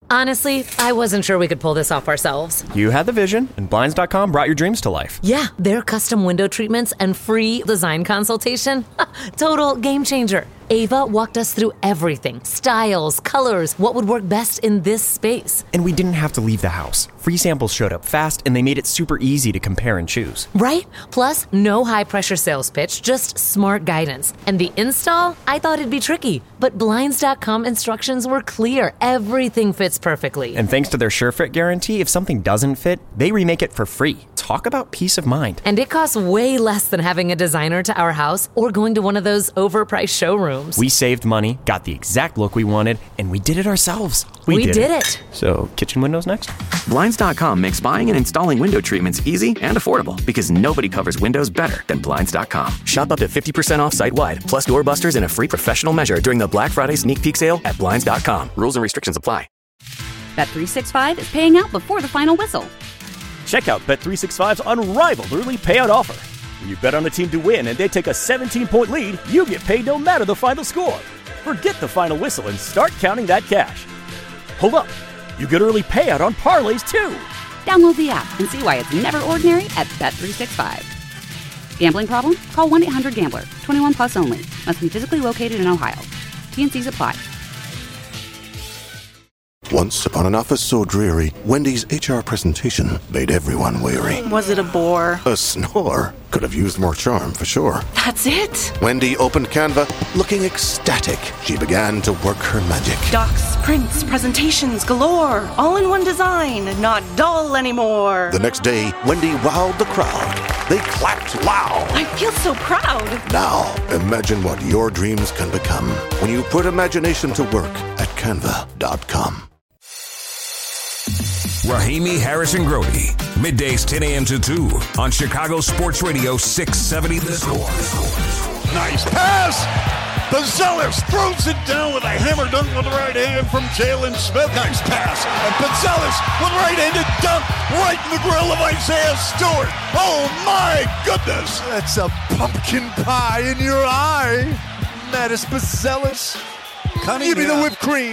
Honestly, I wasn't sure we could pull this off ourselves. You had the vision, and Blinds.com brought your dreams to life. Yeah, their custom window treatments and free design consultation. Total game changer. Ava walked us through everything. Styles, colors, what would work best in this space. And we didn't have to leave the house. Free samples showed up fast, and they made it super easy to compare and choose. Right? Plus, no high-pressure sales pitch, just smart guidance. And the install? I thought it'd be tricky. But Blinds.com instructions were clear. Everything fits perfectly. And thanks to their SureFit guarantee, if something doesn't fit, they remake it for free. Talk about peace of mind. And it costs way less than having a designer to our house or going to one of those overpriced showrooms. We saved money, got the exact look we wanted, and we did it ourselves. We did it. So, kitchen windows next? Blinds.com makes buying and installing window treatments easy and affordable because nobody covers windows better than Blinds.com. Shop up to 50% off site-wide, plus doorbusters and a free professional measure during the Black Friday sneak peek sale at Blinds.com. Rules and restrictions apply. Bet365 is paying out before the final whistle. Check out Bet365's unrivaled early payout offer. When you bet on a team to win and they take a 17-point lead, you get paid no matter the final score. Forget the final whistle and start counting that cash. Hold up. You get early payout on parlays, too. Download the app and see why it's never ordinary at Bet365. Gambling problem? Call 1-800-GAMBLER. 21 plus only. Must be physically located in Ohio. T&Cs apply. Once upon an office so dreary, Wendy's HR presentation made everyone weary. Was it a bore? A snore. Could have used more charm, for sure. That's it? Wendy opened Canva, looking ecstatic. She began to work her magic. Docs, prints, presentations galore. All in one design, not dull anymore. The next day, Wendy wowed the crowd. They clapped loud. I feel so proud. Now, imagine what your dreams can become when you put imagination to work at Canva.com. Rahimi, Harrison, Grody. Middays 10 a.m. to 2 on Chicago Sports Radio 670 The Score. Nice pass. Buzelis throws it down with a hammer dunk with the right hand from Jalen Smith. Nice pass. And Buzelis with right-handed dunk right in the grill of Isaiah Stewart. Oh, my goodness. That's a pumpkin pie in your eye. Mattis Buzelis. Give me the whipped cream.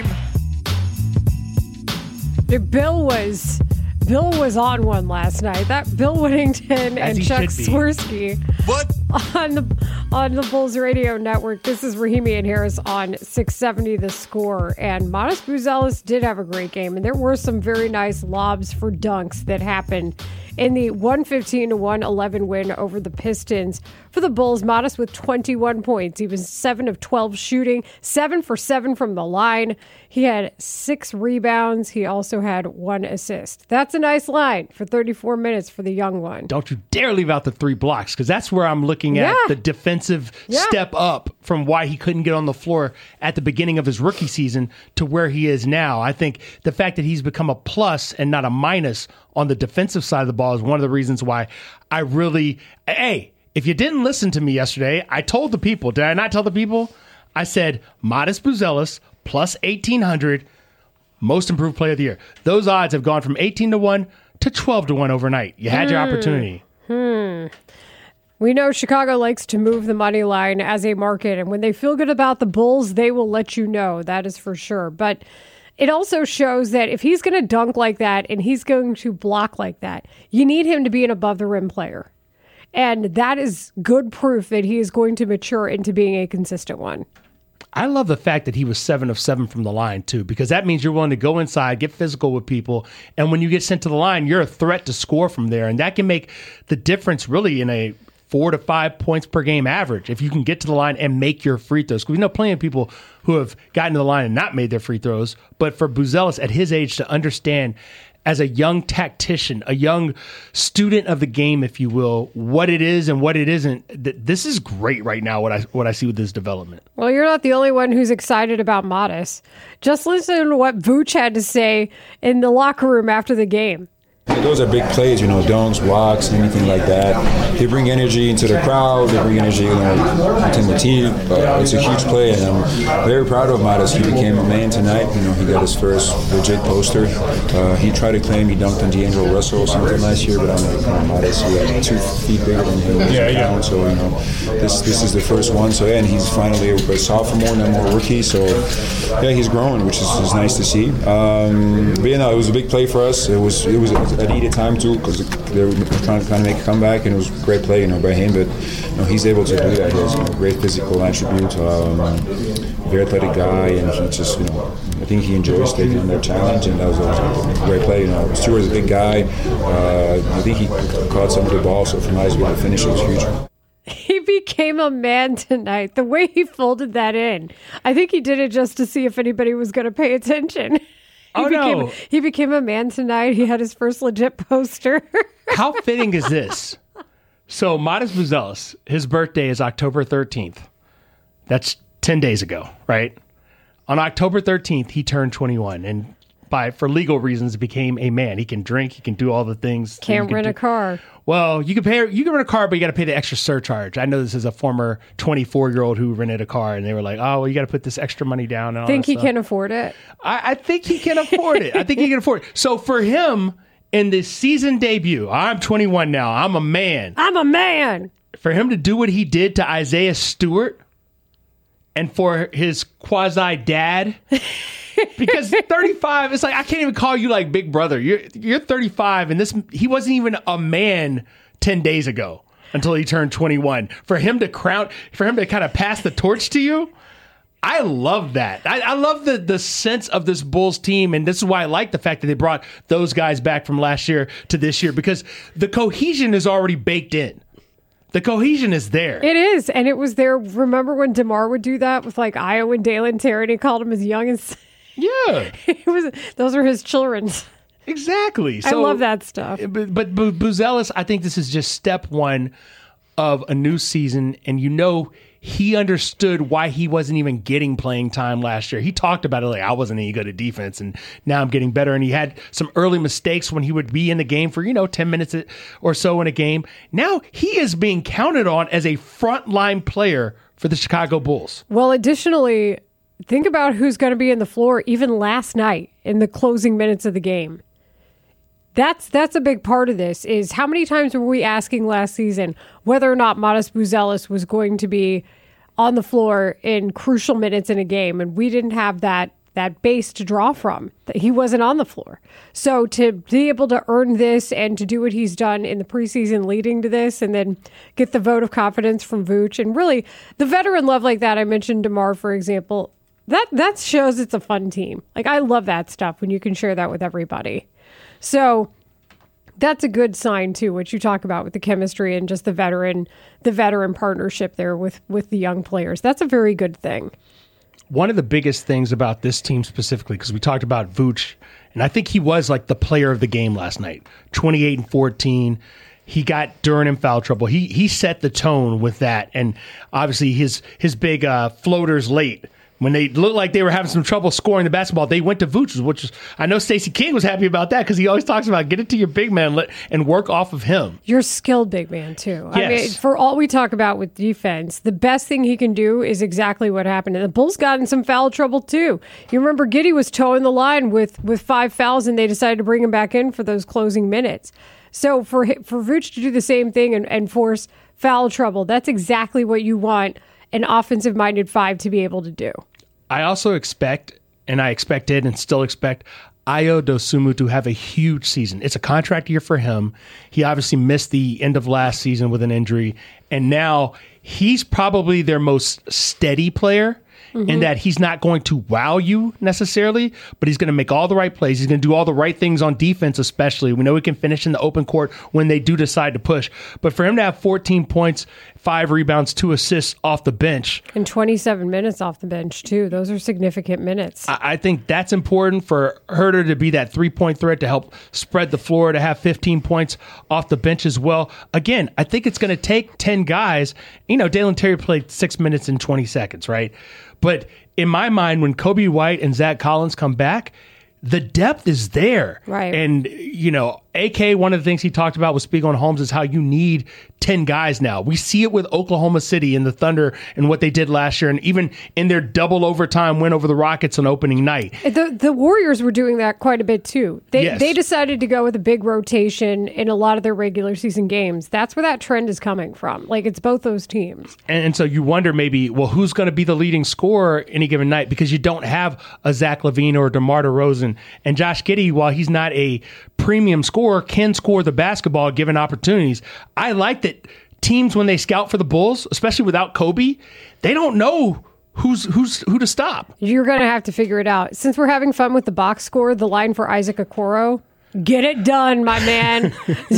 Bill was on one last night. That Bill Whittington and Chuck Swirsky. What? On the Bulls Radio Network. This is Rahimi and Harris on 670 The Score. And Matas Buzelis did have a great game. And there were some very nice lobs for dunks that happened in the 115-111 win over the Pistons. For the Bulls, Matas with 21 points. He was 7 of 12 shooting, 7 for 7 from the line. He had 6 rebounds. He also had 1 assist. That's a nice line for 34 minutes for the young one. Don't you dare leave out the 3 blocks, because that's where I'm looking at the defensive step up from why he couldn't get on the floor at the beginning of his rookie season to where he is now. I think the fact that he's become a plus and not a minus on the defensive side of the ball is one of the reasons why I really... Hey, if you didn't listen to me yesterday, I told the people. Did I not tell the people? I said, Matas Buzelis plus 1,800, most improved player of the year. Those odds have gone from 18-1 to 12-1 overnight. You had your opportunity. We know Chicago likes to move the money line as a market, and when they feel good about the Bulls, they will let you know. That is for sure. But it also shows that if he's going to dunk like that and he's going to block like that, you need him to be an above-the-rim player. And that is good proof that he is going to mature into being a consistent one. I love the fact that he was 7 of 7 from the line, too, because that means you're willing to go inside, get physical with people, and when you get sent to the line, you're a threat to score from there. And that can make the difference really in a 4 to 5 points per game average if you can get to the line and make your free throws. Because we know plenty of people who have gotten to the line and not made their free throws. But for Buzelis at his age to understand as a young tactician, a young student of the game, if you will, what it is and what it isn't, this is great right now, what I see with this development. Well, you're not the only one who's excited about Matas. Just listen to what Vooch had to say in the locker room after the game. Those are big plays, dunks, blocks, anything like that. They bring energy into the crowd. They bring energy within the team. It's a huge play, and I'm very proud of Matas. He became a man tonight. He got his first legit poster. He tried to claim he dunked on D'Angelo Russell or something last year, but I'm like, Matas, he had 2 feet bigger than him. Yeah. So, this is the first one. So, and he's finally a sophomore, no more rookie. So, yeah, he's growing, which is nice to see. But, it was a big play for us. It was a needed time too, because they were trying to kind of make a comeback, and it was a great play, by him. But he's able to do that. He has great physical attributes, very athletic guy, and he just, I think he enjoys taking that challenge, and that was a great play. Stewart is a big guy. I think he caught some of the ball, so from his way to finish, it was huge. He became a man tonight. The way he folded that in, I think he did it just to see if anybody was going to pay attention. He became a man tonight. He had his first legit poster. How fitting is this? So Matas Buzelis, his birthday is October 13th. That's 10 days ago, right? On October 13th, he turned 21, and for legal reasons, became a man. He can drink. He can do all the things. Can't rent a car. Well, you can rent a car, but you got to pay the extra surcharge. I know this is a former 24-year-old who rented a car, and they were like, "Oh, well, you got to put this extra money down." And think he can afford it? I think he can afford it. I think he can afford it. So for him, in this season debut, I'm 21 now. I'm a man. For him to do what he did to Isaiah Stewart, and for his quasi-dad. Because 35, it's like, I can't even call you like big brother. You're 35, and he wasn't even a man 10 days ago until he turned 21. For him to kind of pass the torch to you, I love that. I love the sense of this Bulls team, and this is why I like the fact that they brought those guys back from last year to this year, because the cohesion is already baked in. The cohesion is there. It is, and it was there. Remember when DeMar would do that with like Io and Dalen Terry, and he called him as young as... Yeah. Those are his children. Exactly. I love that stuff. But Buzelis, I think this is just step one of a new season, and he understood why he wasn't even getting playing time last year. He talked about it like, I wasn't any good at defense, and now I'm getting better. And he had some early mistakes when he would be in the game for 10 minutes or so in a game. Now he is being counted on as a frontline player for the Chicago Bulls. Well, additionally, think about who's going to be in the floor even last night in the closing minutes of the game. That's a big part of this, is how many times were we asking last season whether or not Matas Buzelis was going to be on the floor in crucial minutes in a game, and we didn't have that base to draw from. He wasn't on the floor. So to be able to earn this and to do what he's done in the preseason leading to this, and then get the vote of confidence from Vooch, and really the veteran love like that, I mentioned DeMar, for example, that shows it's a fun team. Like, I love that stuff when you can share that with everybody. So that's a good sign too, what you talk about with the chemistry and just the veteran partnership there with the young players. That's a very good thing. One of the biggest things about this team specifically, because we talked about Vooch, and I think he was like the player of the game last night, 28 and 14. He got Duren in foul trouble. He set the tone with that, and obviously his big floaters late. When they looked like they were having some trouble scoring the basketball, they went to Vooch, which I know Stacey King was happy about that, because he always talks about get it to your big man and work off of him. You're a skilled big man, too. Yes. I mean, for all we talk about with defense, the best thing he can do is exactly what happened. And the Bulls got in some foul trouble, too. You remember Giddey was towing the line with 5 fouls, and they decided to bring him back in for those closing minutes. So for Vooch to do the same thing and force foul trouble, that's exactly what you want an offensive-minded 5 to be able to do. I also expected and still expect Ayo Dosunmu to have a huge season. It's a contract year for him. He obviously missed the end of last season with an injury, and now he's probably their most steady player. In that he's not going to wow you necessarily, but he's going to make all the right plays. He's going to do all the right things on defense, especially. We know he can finish in the open court when they do decide to push. But for him to have 14 points, 5 rebounds, 2 assists off the bench. And 27 minutes off the bench, too. Those are significant minutes. I think that's important for Huerter to be that 3-point threat, to help spread the floor, to have 15 points off the bench as well. Again, I think it's going to take 10 guys. Dalen Terry played 6 minutes and 20 seconds, right? But in my mind, when Kobe White and Zach Collins come back, the depth is there. Right. And, AK, one of the things he talked about with Spiegel and Holmes is how you need 10 guys now. We see it with Oklahoma City and the Thunder and what they did last year, and even in their double overtime win over the Rockets on opening night. The Warriors were doing that quite a bit too. They decided to go with a big rotation in a lot of their regular season games. That's where that trend is coming from. Like, it's both those teams. And so you wonder maybe, well, who's going to be the leading scorer any given night? Because you don't have a Zach LaVine or a DeMar DeRozan. And Josh Giddey, while he's not a premium scorer, can score the basketball given opportunities. I like that teams, when they scout for the Bulls, especially without Kobe, they don't know who to stop. You're going to have to figure it out. Since we're having fun with the box score, the line for Isaac Okoro, get it done, my man.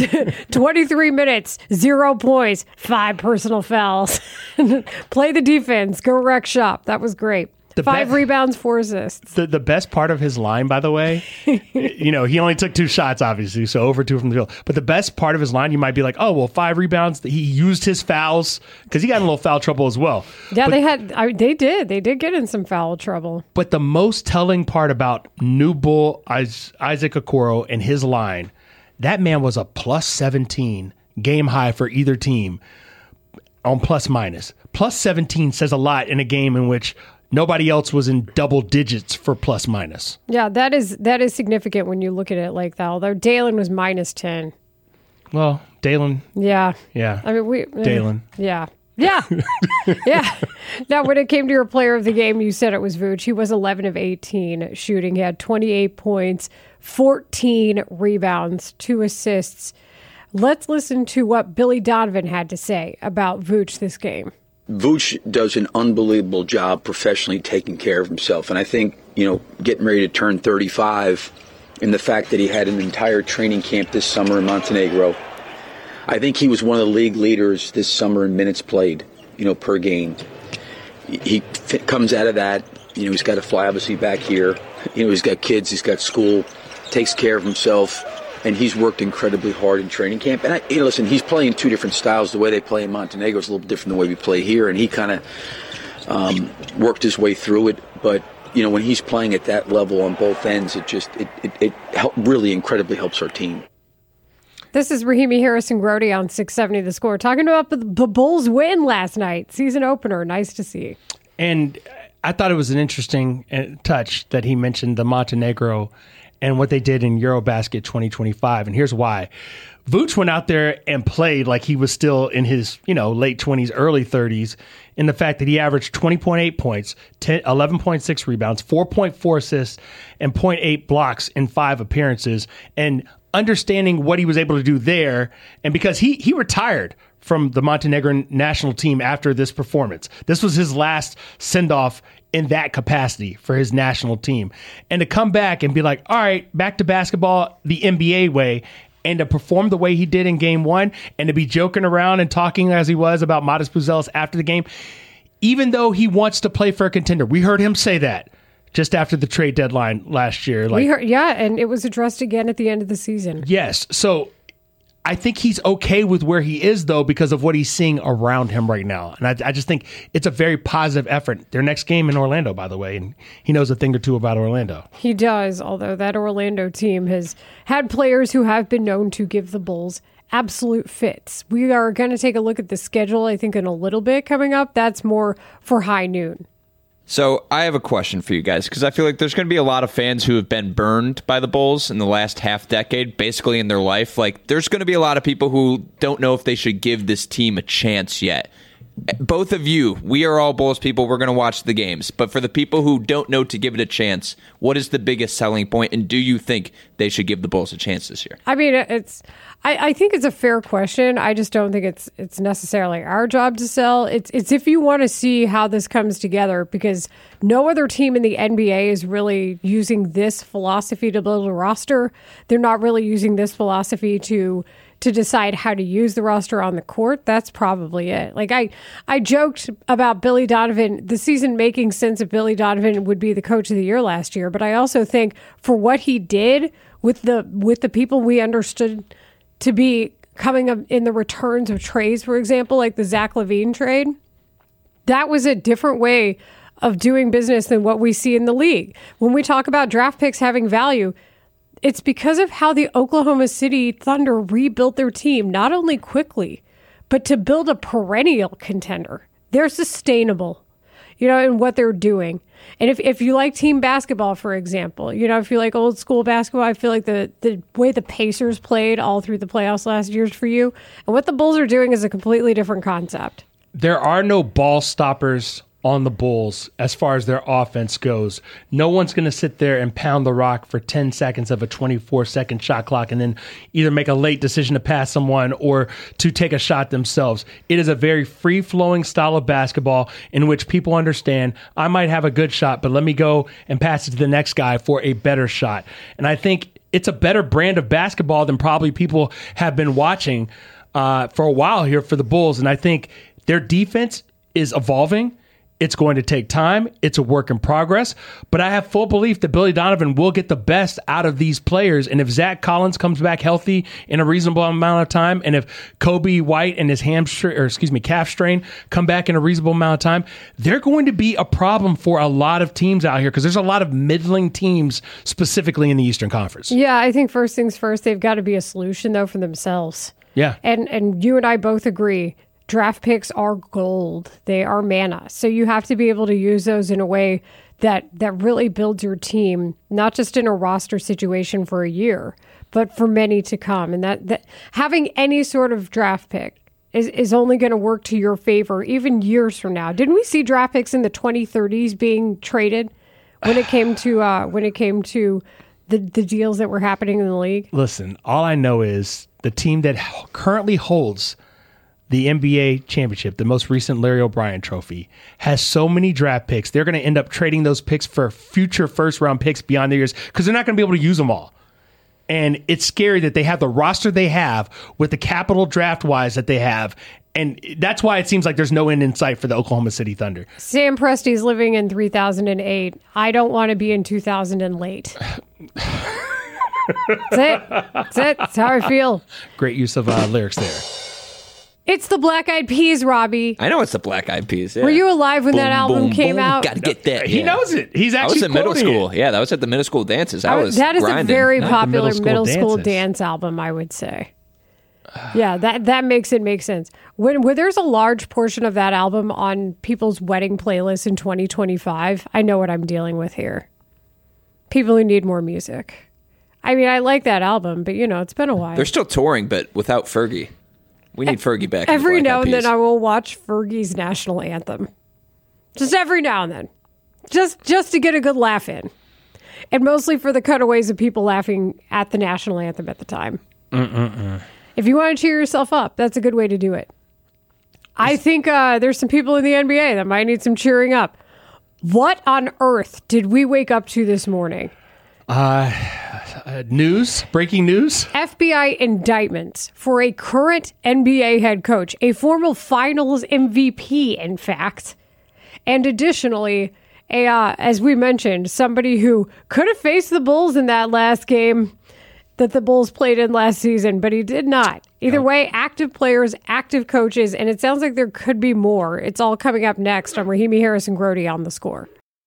23 minutes, 0 points, 5 personal fouls. Play the defense, go wreck shop. That was great. 5 rebounds, 4 assists. The best part of his line, by the way, he only took 2 shots, obviously, so over 2 from the field. But the best part of his line, you might be like, oh, well, 5 rebounds. He used his fouls because he got in a little foul trouble as well. Yeah, they did get in some foul trouble. But the most telling part about new Bull Isaac Okoro and his line, that man was a plus 17 game high for either team on plus minus. Plus 17 says a lot in a game in which nobody else was in double digits for plus minus. Yeah, that is significant when you look at it like that. Although Dalen was minus 10. Well, Dalen. Yeah. Yeah. I mean, Dalen. Yeah. Yeah. Yeah. Now, when it came to your player of the game, you said it was Vooch. He was 11 of 18 shooting. He had 28 points, 14 rebounds, 2 assists. Let's listen to what Billy Donovan had to say about Vooch this game. Vooch does an unbelievable job professionally taking care of himself. And I think, getting ready to turn 35 and the fact that he had an entire training camp this summer in Montenegro, I think he was one of the league leaders this summer in minutes played, per game. He comes out of that, he's got to fly obviously back here. He's got kids, he's got school, takes care of himself. And he's worked incredibly hard in training camp. And listen, he's playing 2 different styles. The way they play in Montenegro is a little different than the way we play here. And he kind of worked his way through it. But, when he's playing at that level on both ends, it really incredibly helps our team. This is Rahimi Harrison-Grody on 670 The Score, talking about the Bulls' win last night. Season opener. Nice to see. And I thought it was an interesting touch that he mentioned the Montenegro and what they did in Eurobasket 2025. And here's why. Vooch went out there and played like he was still in his, late 20s, early 30s, in the fact that he averaged 20.8 points, 11.6 rebounds, 4.4 assists, and 0.8 blocks in 5 appearances. And understanding what he was able to do there, and because he retired from the Montenegrin national team after this performance. This was his last send-off in that capacity for his national team. And to come back and be like, all right, back to basketball the NBA way, and to perform the way he did in game 1, and to be joking around and talking as he was about Matas Buzelis after the game, even though he wants to play for a contender. We heard him say that just after the trade deadline last year. And it was addressed again at the end of the season. Yes. So I think he's okay with where he is, though, because of what he's seeing around him right now. And I just think it's a very positive effort. Their next game in Orlando, by the way, and he knows a thing or two about Orlando. He does, although that Orlando team has had players who have been known to give the Bulls absolute fits. We are going to take a look at the schedule, I think, in a little bit coming up. That's more for high noon. So I have a question for you guys, because I feel like there's going to be a lot of fans who have been burned by the Bulls in the last half decade, basically in their life. Like, there's going to be a lot of people who don't know if they should give this team a chance yet. Both of you, we are all Bulls people. We're going to watch the games. But for the people who don't know to give it a chance, what is the biggest selling point? And do you think they should give the Bulls a chance this year? I mean, I think it's a fair question. I just don't think it's necessarily our job to sell. It's if you want to see how this comes together, because no other team in the NBA is really using this philosophy to build a roster. They're not really using this philosophy to decide how to use the roster on the court. That's probably it. Like I joked about Billy Donovan, the season making sense if Billy Donovan would be the coach of the year last year. But I also think for what he did with the people we understood to be coming up in the returns of trades, for example, like the Zach LaVine trade, that was a different way of doing business than what we see in the league. When we talk about draft picks having value, it's because of how the Oklahoma City Thunder rebuilt their team, not only quickly, but to build a perennial contender. They're sustainable, in what they're doing. And if you like team basketball, for example, if you like old school basketball, I feel like the way the Pacers played all through the playoffs last year is for you. And what the Bulls are doing is a completely different concept. There are no ball stoppers on the Bulls as far as their offense goes. No one's going to sit there and pound the rock for 10 seconds of a 24-second shot clock and then either make a late decision to pass someone or to take a shot themselves. It is a very free-flowing style of basketball in which people understand, I might have a good shot, but let me go and pass it to the next guy for a better shot. And I think it's a better brand of basketball than probably people have been watching for a while here for the Bulls. And I think their defense is evolving. It's going to take time. It's a work in progress. But I have full belief that Billy Donovan will get the best out of these players. And if Zach Collins comes back healthy in a reasonable amount of time, and if Kobe White and his calf strain come back in a reasonable amount of time, they're going to be a problem for a lot of teams out here because there's a lot of middling teams specifically in the Eastern Conference. Yeah, I think first things first, they've got to be a solution, though, for themselves. Yeah. And you and I both agree. Draft picks are gold. They are manna. So you have to be able to use those in a way that really builds your team, not just in a roster situation for a year, but for many to come. And that having any sort of draft pick is only going to work to your favor even years from now. Didn't we see draft picks in the 2030s being traded when it came to the deals that were happening in the league? Listen, all I know is the team that currently holds the NBA championship, the most recent Larry O'Brien trophy, has so many draft picks. They're going to end up trading those picks for future first-round picks beyond their years because they're not going to be able to use them all. And it's scary that they have the roster they have with the capital draft-wise that they have. And that's why it seems like there's no end in sight for the Oklahoma City Thunder. Sam Presti's living in 3008. I don't want to be in 2000 and late. That's it. That's how I feel. Great use of lyrics there. It's the Black Eyed Peas, Robbie. I know it's the Black Eyed Peas. Yeah. Were you alive when that album came boom. out? Gotta get that. He knows it. He's actually I was in middle school. It. Yeah, that was at the middle school dances. That is a very popular middle school dances. Dance album, I would say. Yeah, that makes it make sense. When there's a large portion of that album on people's wedding playlists in 2025, I know what I'm dealing with here. People who need more music. I mean, I like that album, but it's been a while. They're still touring, but without Fergie. We need Fergie back. Every now and then I will watch Fergie's national anthem. Just every now and then. Just to get a good laugh in. And mostly for the cutaways of people laughing at the national anthem at the time. If you want to cheer yourself up, that's a good way to do it. I think there's some people in the NBA that might need some cheering up. What on earth did we wake up to this morning? Breaking news. FBI indictments for a current NBA head coach, a former finals MVP, in fact. And additionally, as we mentioned, somebody who could have faced the Bulls in that last game that the Bulls played in last season, but he did not. Either way, active players, active coaches, and it sounds like there could be more. It's all coming up next on Rahimi Harrison Grody on The Score.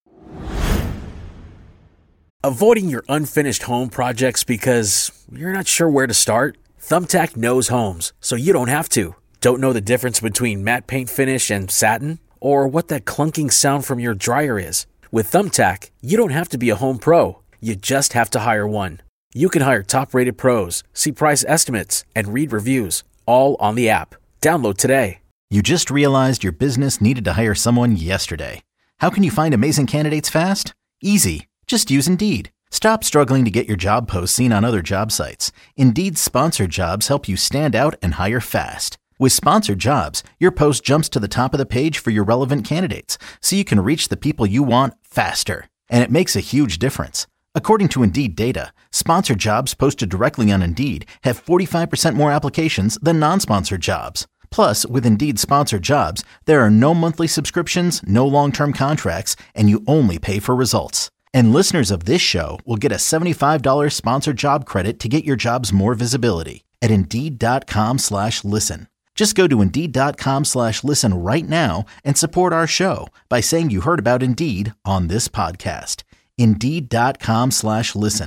Avoiding your unfinished home projects because you're not sure where to start? Thumbtack knows homes, so you don't have to. Don't know the difference between matte paint finish and satin? Or what that clunking sound from your dryer is? With Thumbtack, you don't have to be a home pro. You just have to hire one. You can hire top-rated pros, see price estimates, and read reviews, all on the app. Download today. You just realized your business needed to hire someone yesterday. How can you find amazing candidates fast? Easy. Just use Indeed. Stop struggling to get your job posts seen on other job sites. Indeed's sponsored jobs help you stand out and hire fast. With sponsored jobs, your post jumps to the top of the page for your relevant candidates, so you can reach the people you want faster. And it makes a huge difference. According to Indeed data, sponsored jobs posted directly on Indeed have 45% more applications than non-sponsored jobs. Plus, with Indeed sponsored jobs, there are no monthly subscriptions, no long-term contracts, and you only pay for results. And listeners of this show will get a $75 sponsored job credit to get your jobs more visibility at Indeed.com/listen. Just go to Indeed.com/listen right now and support our show by saying you heard about Indeed on this podcast. Indeed.com/listen.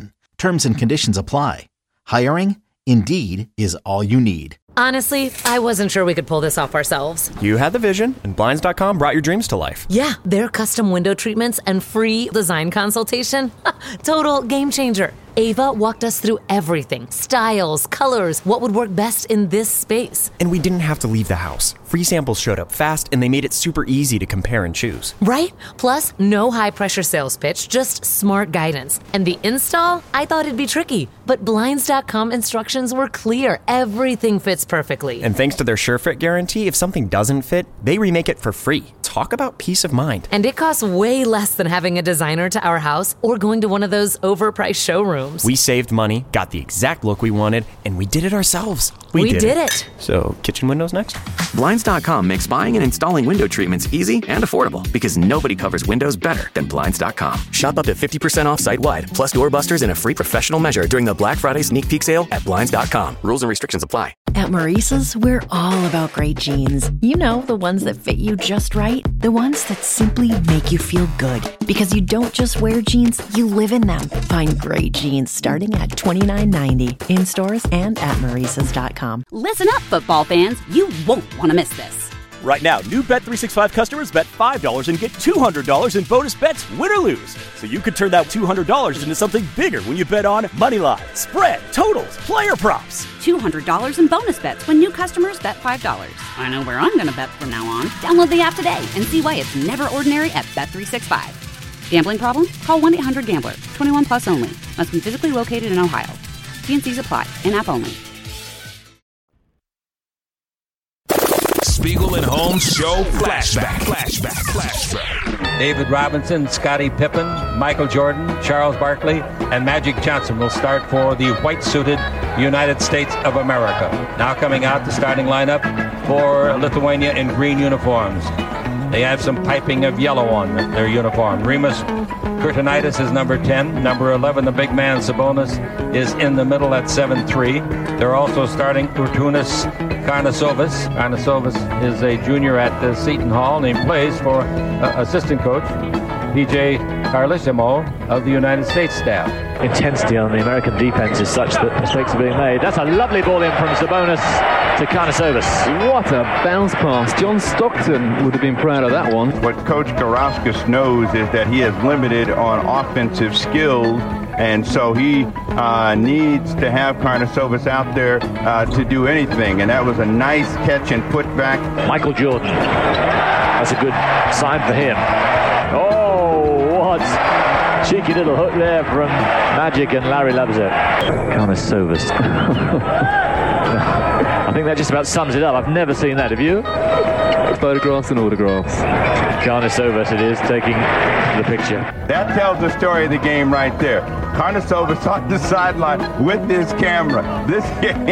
Terms and conditions apply. Hiring? Indeed is all you need. Honestly, I wasn't sure we could pull this off ourselves. You had the vision, and Blinds.com brought your dreams to life. Yeah, their custom window treatments and free design consultation. Total game changer. Ava walked us through everything. Styles, colors, what would work best in this space. And we didn't have to leave the house. Free samples showed up fast, and they made it super easy to compare and choose. Right? Plus, no high-pressure sales pitch, just smart guidance. And the install? I thought it'd be tricky. But Blinds.com instructions were clear. Everything fits perfectly. And thanks to their SureFit guarantee, if something doesn't fit, they remake it for free. Talk about peace of mind. And it costs way less than having a designer to our house or going to one of those overpriced showrooms. We saved money, got the exact look we wanted, and we did it ourselves. We did it. So, kitchen windows next? Blinds.com makes buying and installing window treatments easy and affordable because nobody covers windows better than Blinds.com. Shop up to 50% off site-wide, plus doorbusters and a free professional measure during the Black Friday sneak peek sale at Blinds.com. Rules and restrictions apply. At Maurice's, we're all about great jeans. You know, the ones that fit you just right. The ones that simply make you feel good. Because you don't just wear jeans, you live in them. Find great jeans starting at $29.90 in stores and at Maurice's.com. Listen up, football fans. You won't want to miss this. Right now, new Bet365 customers bet $5 and get $200 in bonus bets, win or lose. So you could turn that $200 into something bigger when you bet on money line, spread, totals, player props. $200 in bonus bets when new customers bet $5. I know where I'm going to bet from now on. Download the app today and see why it's never ordinary at Bet365. Gambling problem? Call 1-800-GAMBLER. 21 plus only. Must be physically located in Ohio. T&Cs apply. In-app only. Spiegel and Holmes Show Flashback. David Robinson, Scottie Pippen, Michael Jordan, Charles Barkley, and Magic Johnson will start for the white-suited United States of America. Now coming out the starting lineup for Lithuania in green uniforms. They have some piping of yellow on their uniform. Rimas Kurtinaitis is number 10. Number 11, the big man, Sabonis, is in the middle at 7'3". They're also starting Urtunas Karnasovas. Karnasovas is a junior at Seton Hall, and he plays for assistant coach P.J. Carlesimo of the United States staff. Intensity on the American defense is such that mistakes are being made. That's a lovely ball in from Sabonis to Karnasovas. What a bounce pass. John Stockton would have been proud of that one. What Coach Garauskas knows is that he is limited on offensive skills, and so he needs to have Karnasovas out there to do anything. And that was a nice catch and put back. Michael Jordan. That's a good sign for him. Oh, what cheeky little hook there from Magic, and Larry loves it. Karnasovas. I think that just about sums it up. I've never seen that. Have you? Photographs and autographs. Karnasovas it is taking the picture. That tells the story of the game right there. Karnasovas on the sideline with his camera. This game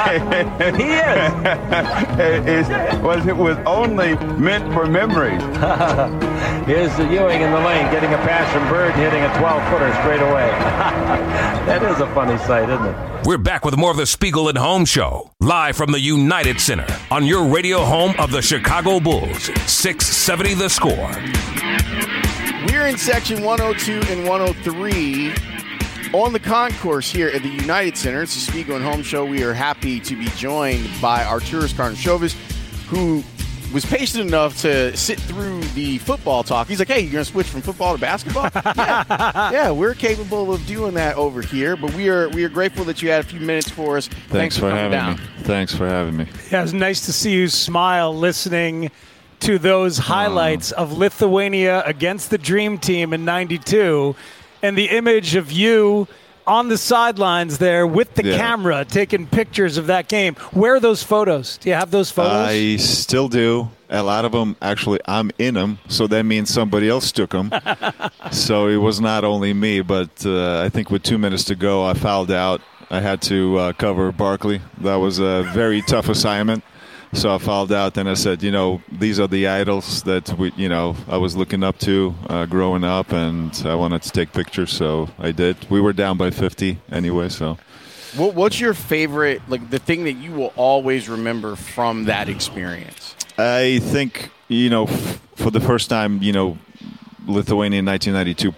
was only meant for memories. Here's the Ewing in the lane, getting a pass from Bird, hitting a 12-footer straight away. That is a funny sight, isn't it? We're back with more of the Spiegel and Holmes Show, live from the United Center on your radio home of the Chicago Bulls. 670 The Score. We're in section 102 and 103 on the concourse here at the United Center. It's the Spiegel and Holmes Show. We are happy to be joined by Arturas Karnasovas, who was patient enough to sit through the football talk. He's like, hey, you're going to switch from football to basketball? Yeah, we're capable of doing that over here, but we are grateful that you had a few minutes for us. Thanks for coming down. Thanks for having me. Yeah, it was nice to see you smile listening to those highlights of Lithuania against the Dream Team in '92, and the image of you on the sidelines there with the camera taking pictures of that game. Where are those photos? Do you have those photos? I still do. A lot of them, actually, I'm in them, so that means somebody else took them. So it was not only me, but I think with 2 minutes to go, I fouled out. I had to cover Barkley. That was a very tough assignment. So I fouled out, and I said, these are the idols that I was looking up to growing up, and I wanted to take pictures, so I did. We were down by 50 anyway, so. What's your favorite, the thing that you will always remember from that experience? I think, for the first time, Lithuania in 1992 played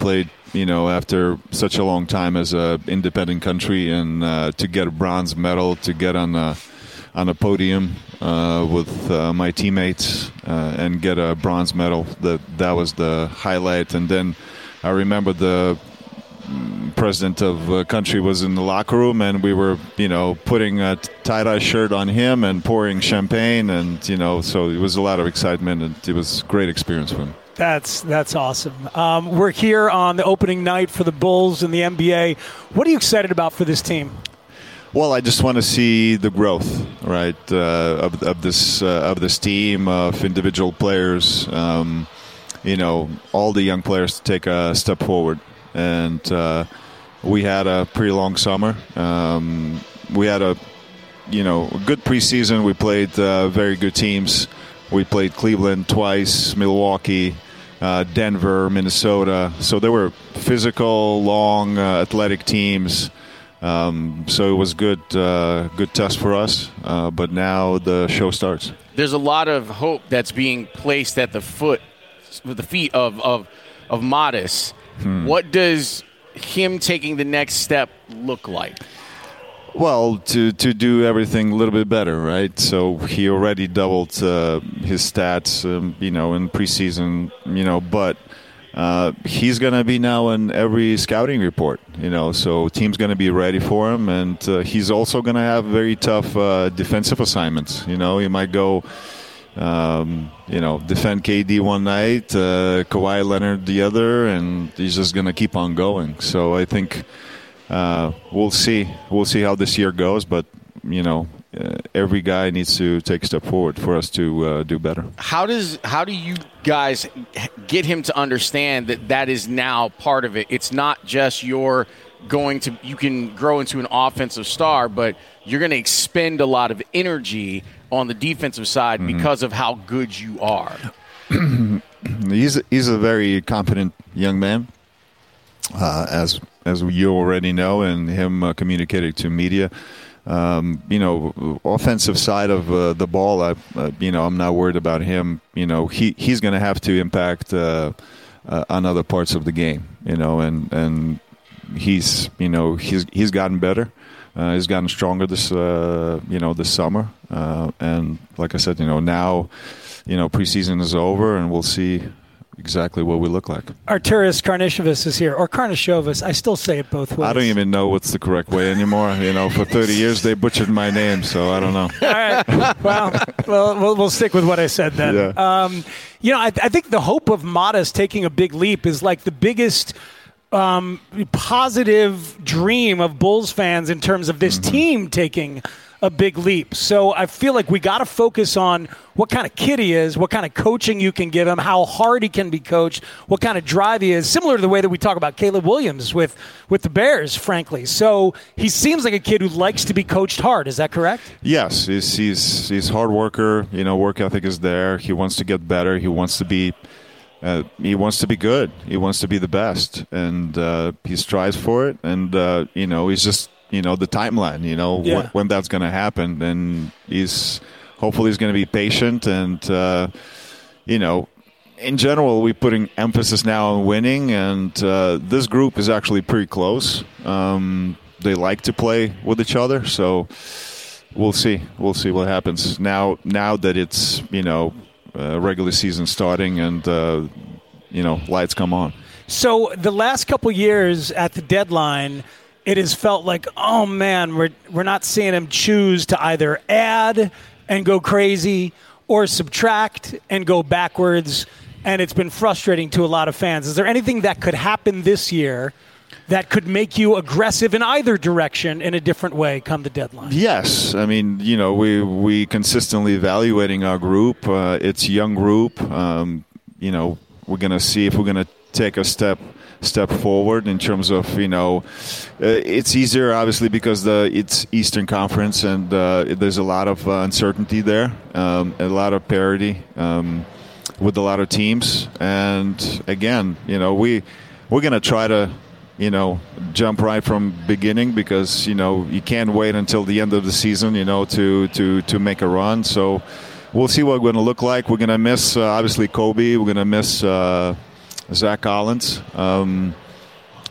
after such a long time as an independent country, and to get a bronze medal, to get on a podium with my teammates and get a bronze medal, that was the highlight. And then I remember the president of the country was in the locker room, and we were, putting a tie-dye shirt on him and pouring champagne, and so it was a lot of excitement, and it was a great experience for him. That's awesome. We're here on the opening night for the Bulls in the NBA. What are you excited about for this team? Well, I just want to see the growth, right, of this team, of individual players. All the young players to take a step forward. And we had a pretty long summer. We had a good preseason. We played very good teams. We played Cleveland twice, Milwaukee, Denver, Minnesota. So they were physical, long, athletic teams. So it was good test for us. But now the show starts. There's a lot of hope that's being placed at the feet of Matas. What does him taking the next step look like? Well, to do everything a little bit better, right? So he already doubled his stats, in preseason, but he's going to be now in every scouting report, so team's going to be ready for him, and he's also going to have very tough defensive assignments. He might go defend KD one night, Kawhi Leonard the other, and he's just going to keep on going. So I think we'll see how this year goes, but every guy needs to take a step forward for us to do better. How do you guys get him to understand that is now part of it? It's not just you can grow into an offensive star, but you're going to expend a lot of energy on the defensive side because of how good you are. He's a very confident young man, as you already know, and him communicating to media. Offensive side of the ball, I'm not worried about him. He's going to have to impact on other parts of the game. And he's gotten better. He's gotten stronger this summer. And like I said, now, preseason is over, and we'll see exactly what we look like. Arturas Karnisovas is here, or Karnisovas. I still say it both ways. I don't even know what's the correct way anymore. For 30 years they butchered my name, so I don't know. All right. Well, we'll stick with what I said then. Yeah. I think the hope of Matas taking a big leap is like the biggest positive dream of Bulls fans in terms of this team taking a big leap. So I feel like we got to focus on what kind of kid he is, what kind of coaching you can give him, how hard he can be coached, what kind of drive he is, similar to the way that we talk about Caleb Williams with the Bears, frankly. So he seems like a kid who likes to be coached hard. Is that correct? Yes. He's a hard worker. Work ethic is there. He wants to get better. He wants to be good. He wants to be the best, and he strives for it. And he's just the timeline. When that's going to happen, and hopefully he's going to be patient. And in general, we're putting emphasis now on winning, and this group is actually pretty close. They like to play with each other, so we'll see what happens now that it's regular season starting, and lights come on. So the last couple years at the deadline, it has felt like, oh man, we're not seeing him choose to either add and go crazy or subtract and go backwards, and it's been frustrating to a lot of fans. Is there anything that could happen this year that could make you aggressive in either direction in a different way come the deadline? Yes. I mean, we consistently evaluating our group. It's a young group. We're going to see if we're going to take a step forward in terms of, it's easier, obviously, because it's Eastern Conference, and there's a lot of uncertainty there, a lot of parity with a lot of teams. And, again, we're going to try to jump right from beginning, because you can't wait until the end of the season to make a run. So we'll see what we're going to look like. We're going to miss obviously Kobe. We're going to miss Zach Collins.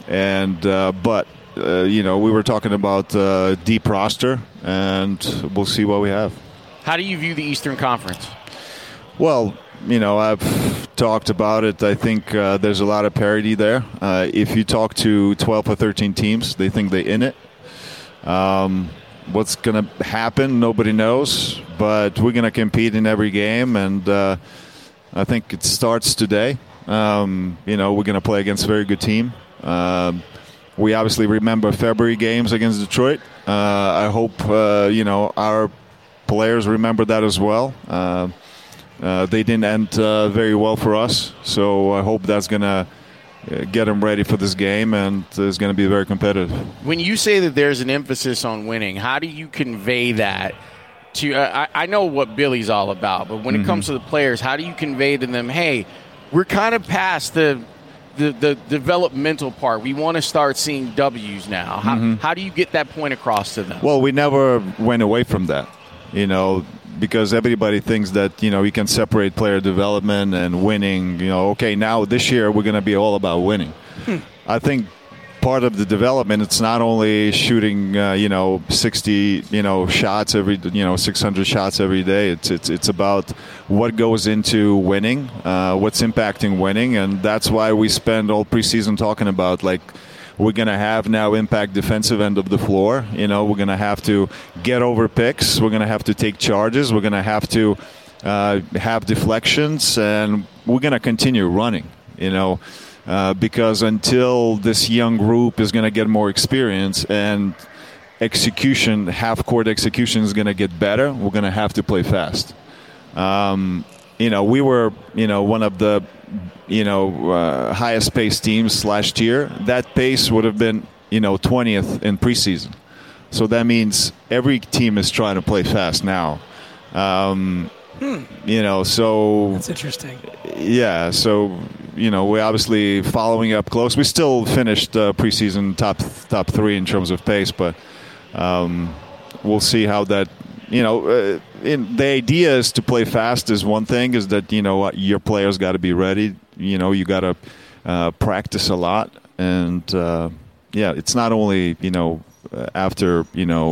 But we were talking about deep roster, and we'll see what we have. How do you view the Eastern Conference? Well, I've talked about it. I think there's a lot of parity there. If you talk to 12 or 13 teams, they think they're in it. What's going to happen, nobody knows. But we're going to compete in every game, and I think it starts today. We're going to play against a very good team. We obviously remember February games against Detroit. I hope, our players remember that as well. They didn't end very well for us, so I hope that's going to get them ready for this game, and it's going to be very competitive. When you say that there's an emphasis on winning, how do you convey that to I know what Billy's all about, but when it comes to the players, how do you convey to them, hey, we're kind of past the developmental part. We want to start seeing W's now. How do you get that point across to them? Well, we never went away from that, because everybody thinks that, you can separate player development and winning. Okay, now this year we're going to be all about winning. I think part of the development, it's not only shooting, 60, shots every, 600 shots every day. It's about what goes into winning, what's impacting winning. And that's why we spend all preseason talking about, we're going to have now impact defensive end of the floor. We're going to have to get over picks. We're going to have to take charges. We're going to have to have deflections. And we're going to continue running, because until this young group is going to get more experience and execution, half-court execution is going to get better, we're going to have to play fast. We were, one of the highest paced teams last year. That pace would have been, 20th in preseason. So that means every team is trying to play fast now. So that's interesting. Yeah. So, we're obviously following up close. We still finished preseason top 3 in terms of pace, but we'll see how that. The idea is to play fast is one thing, is that, your players got to be ready. You got to practice a lot. And, it's not only, after,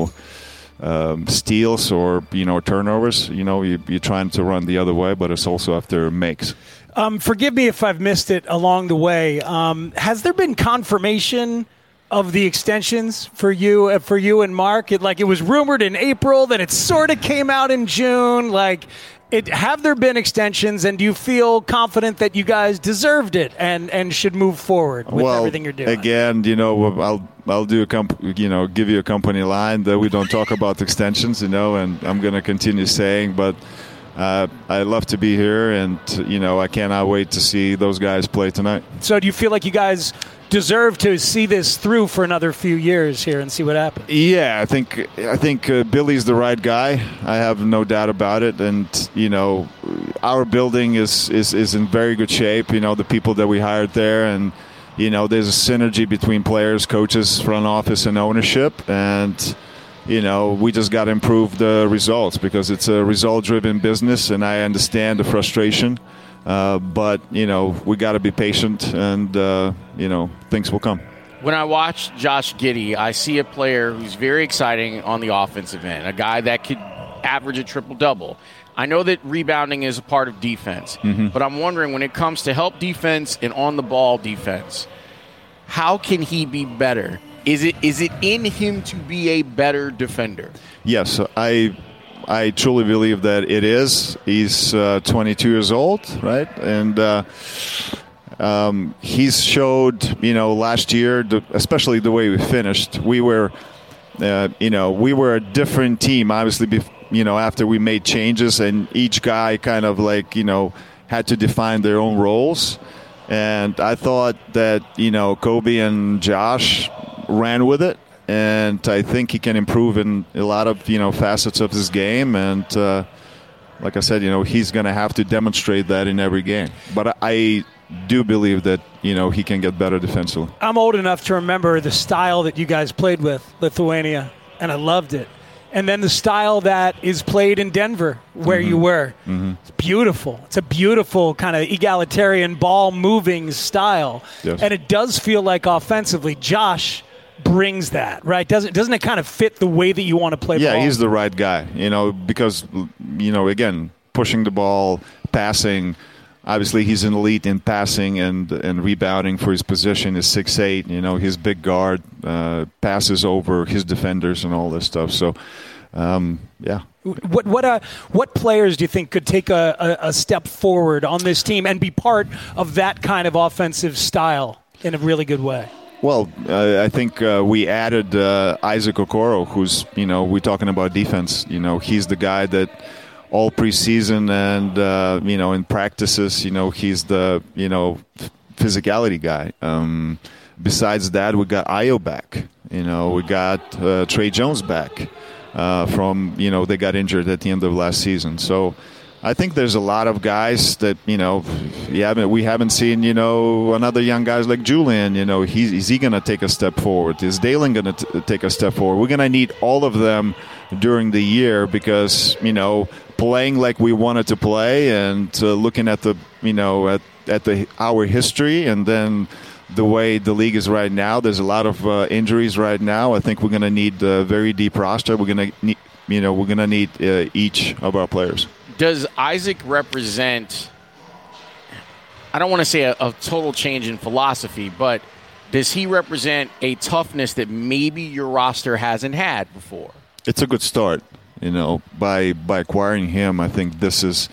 steals or, turnovers, you're trying to run the other way, but it's also after makes. Forgive me if I've missed it along the way. Has there been confirmation of the extensions for you and Mark? It was rumored in April, then it sort of came out in June. Have there been extensions, and do you feel confident that you guys deserved it and should move forward with everything you're doing? Again, I'll do give you a company line that we don't talk about extensions, and I'm going to continue saying, but I love to be here, and I cannot wait to see those guys play tonight. So do you feel like you guys deserve to see this through for another few years here and see what happens? Yeah, I think Billy's the right guy. I have no doubt about it. And our building is in very good shape. The people that we hired there, and there's a synergy between players, coaches, front office, and ownership. And we just got to improve the results, because it's a result-driven business, and I understand the frustration. But, we got to be patient, and, things will come. When I watch Josh Giddey, I see a player who's very exciting on the offensive end, a guy that could average a triple-double. I know that rebounding is a part of defense, but I'm wondering, when it comes to help defense and on-the-ball defense, how can he be better? Is it in him to be a better defender? Yes, I truly believe that it is. He's 22 years old, right? And he's showed, last year, especially the way we finished, we were a different team, obviously, after we made changes, and each guy kind of had to define their own roles. And I thought that, Kobe and Josh ran with it. And I think he can improve in a lot of, facets of his game. And like I said, he's going to have to demonstrate that in every game. But I do believe that, he can get better defensively. I'm old enough to remember the style that you guys played with, Lithuania, and I loved it. and then the style that is played in Denver, where you were. It's beautiful. It's a beautiful kind of egalitarian ball-moving style. Yes. And it does feel like offensively, Josh brings that, right? Doesn't it kind of fit the way that you want to play ball? Yeah, he's the right guy, because, again, pushing the ball, passing. Obviously, he's an elite in passing and rebounding for his position. Is 6'8", his big guard, passes over his defenders and all this stuff. So, yeah. What players do you think could take a step forward on this team and be part of that kind of offensive style in a really good way? Well, I think we added Isaac Okoro, who's, we're talking about defense. He's the guy that all preseason and, in practices, he's the, physicality guy. Besides that, we got Ayo back. We got Trey Jones back from, they got injured at the end of last season. So I think there's a lot of guys that, we haven't seen, another young guys like Julian, is he going to take a step forward? Is Dalen going to take a step forward? We're going to need all of them during the year because, playing like we wanted to play and looking at the, our history and then the way the league is right now, there's a lot of injuries right now. I think we're going to need a very deep roster. We're going to need, we're going to need each of our players. Does Isaac represent, I don't want to say a total change in philosophy, but does he represent a toughness that maybe your roster hasn't had before? It's a good start, by acquiring him. I think this is,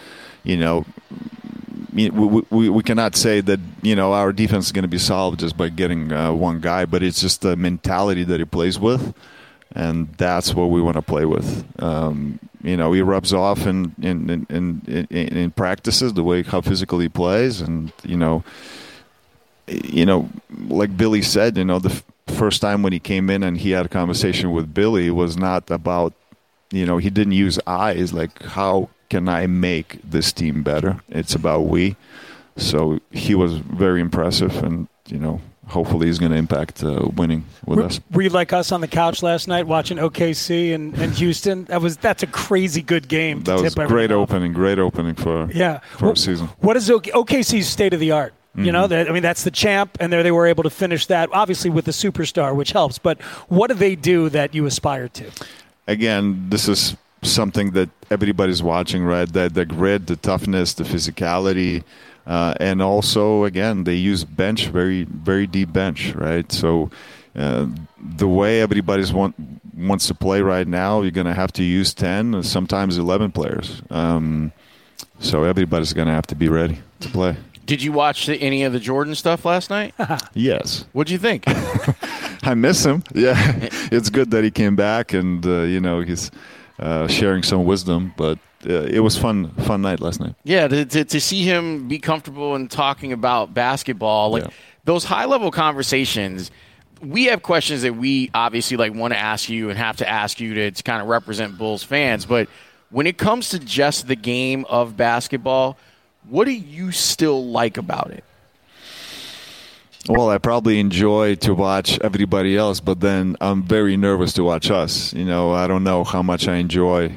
we cannot say that, our defense is going to be solved just by getting one guy, but it's just the mentality that he plays with, and that's what we want to play with. He rubs off in practices, the way how physically he plays, and like Billy said, the first time when he came in and he had a conversation with Billy, it was not about, he didn't use eyes like how can I make this team better. It's about we. So he was very impressive, and hopefully he's going to impact winning with us. Were you like us on the couch last night watching OKC and Houston? That's a crazy good game. That was a great opening for our season. What is OKC's state of the art? That's the champ, and there they were able to finish that, obviously with the superstar, which helps. But what do they do that you aspire to? Again, this is something that everybody's watching, right? The grit, the toughness, the physicality. And also, again, they use bench, very, very deep bench, right? So the way everybody wants to play right now, you're going to have to use 10, sometimes 11 players. So everybody's going to have to be ready to play. Did you watch any of the Jordan stuff last night? Yes. What'd you think? I miss him. Yeah, it's good that he came back and, he's sharing some wisdom, but it was fun night last night. Yeah, to see him be comfortable and talking about basketball, those high-level conversations, we have questions that we obviously want to ask you and have to ask you to kind of represent Bulls fans, but when it comes to just the game of basketball, what do you still like about it? Well, I probably enjoy to watch everybody else, but then I'm very nervous to watch us. I don't know how much I enjoy,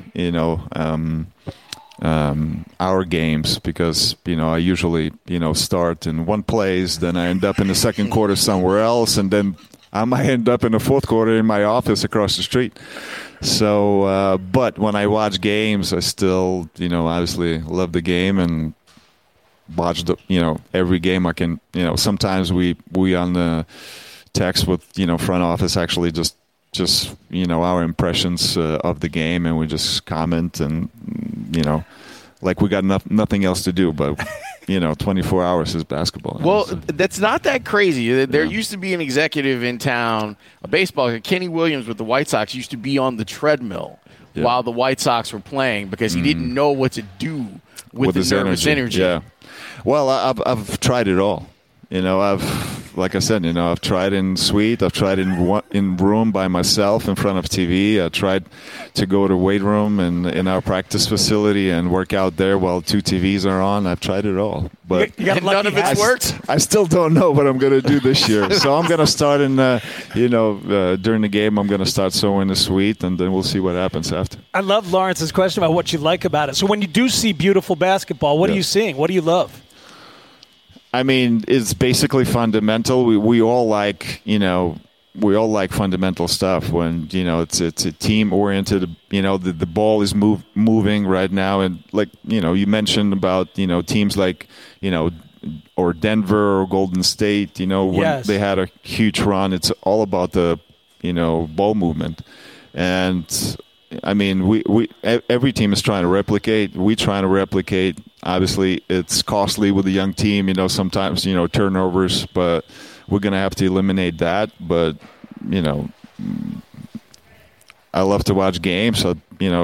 our games because, I usually, start in one place, then I end up in the second quarter somewhere else, and then I might end up in the fourth quarter in my office across the street. So, but when I watch games, I still, obviously love the game and watch every game I can. Sometimes we on the text with front office actually just our impressions of the game, and we just comment and like we got nothing else to do, but 24 hours is basketball. Well, that's not that crazy. There used to be an executive in town, a baseball, Kenny Williams with the White Sox used to be on the treadmill while the White Sox were playing because he didn't know what to do with the nervous energy. Yeah. Well, I've tried it all. I've like I said, I've tried in suite, I've tried in room by myself in front of TV. I tried to go to weight room and in our practice facility and work out there while 2 TVs are on. I've tried it all, but none of it's worked. I still don't know what I'm going to do this year. So I'm going to start in, during the game, I'm going to start sewing the suite, and then we'll see what happens after. I love Lawrence's question about what you like about it. So when you do see beautiful basketball, what are you seeing? What do you love? I mean, it's basically fundamental. We all like, fundamental stuff when, it's a team oriented, the ball is moving right now. And like, you mentioned about, teams like, or Denver or Golden State, when they had a huge run, it's all about the, ball movement. And I mean, every team is trying to replicate. We're trying to replicate. Obviously, it's costly with a young team. Sometimes turnovers, but we're going to have to eliminate that. But I love to watch games. So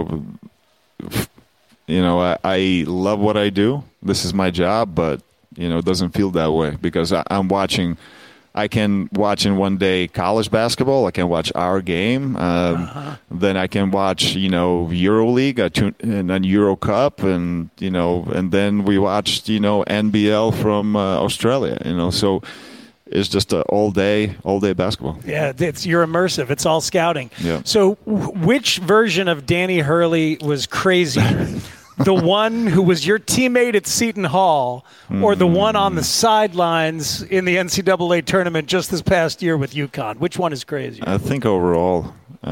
I love what I do. This is my job, but it doesn't feel that way because I'm watching. I can watch in one day college basketball. I can watch our game. Then I can watch, EuroLeague and then Euro Cup, and and then we watched, NBL from Australia. So it's just all day basketball. Yeah, you're immersive. It's all scouting. Yeah. So, which version of Danny Hurley was crazy? The one who was your teammate at Seton Hall, or the one on the sidelines in the NCAA tournament just this past year with UConn? Which one is crazier? I think overall,